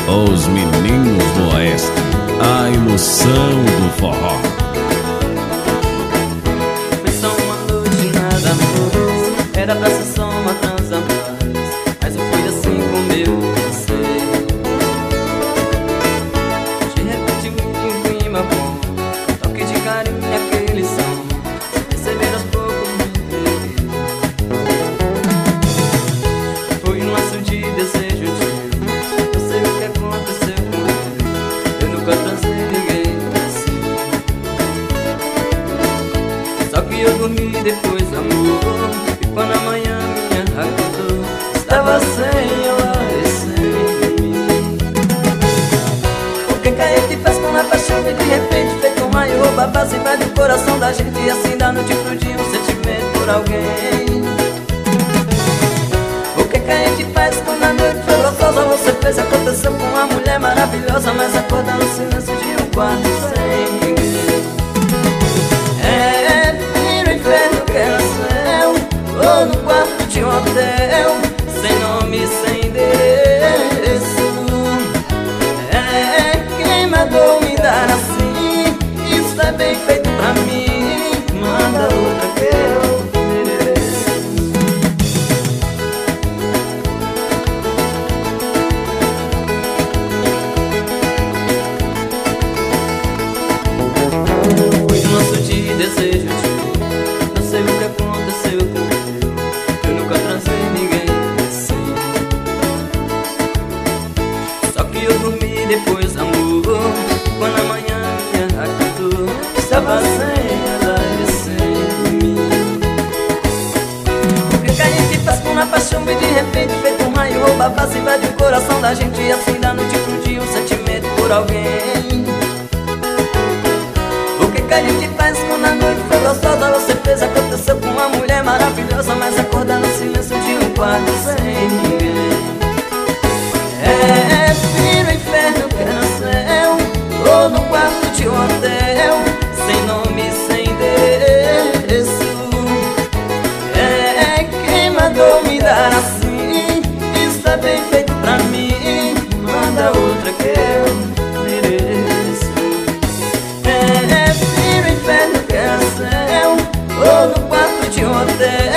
Os meninos do Oeste, a emoção do forró. Foi só uma noite, nada mais. Era pra ser só uma transa mais, mas eu fui assim como eu pensei. De repente um clima bom, toque de carinho e aquele som. Receber aos poucos me entreguei. Foi um laço de desejo teu. Não sei o que aconteceu comigo, eu nunca transei ninguém assim. Só que eu dormi depois do amor, e quando amanhã me acordou, estava sem ela e sem mim. O que a gente faz quando a paixão vem de repente, feito um raio, rouba a base, invade o coração da gente, e assim da noite pro dia um sentimento por alguém. O que a gente faz quando a noite foi gostosa, você fez, aconteceu com uma mulher maravilhosa, mas acorda no silêncio de um quarto sem ninguém. É no inferno que ela céu, ou no quarto de um hotel, sem nome, sem endereço. É quem mandou me dar assim, isso é bem feito pra mim, manda outra que eu mereço. Foi um laço de desejo teu, não sei o que aconteceu comigo, eu nunca transei ninguém assim. Só que eu dormi depois do amor, quando amanhã me acordou, estava sem ela e sem mim. O que a gente faz quando a paixão vem de repente, feito um raio, rouba a base, invade o coração da gente, e assim da noite pro dia um sentimento por alguém. O que a gente faz quando a noite foi gostosa, você fez, aconteceu com uma mulher maravilhosa, mas acorda no silêncio de um quarto sem ninguém. É no inferno que no céu, ou no quarto de um hotel, sem nome, sem endereço. É quem mandou me dar assim, isso é bem feito pra mim, manda outra que eu mereço. É no inferno que é céu, ou no quarto de um hotel,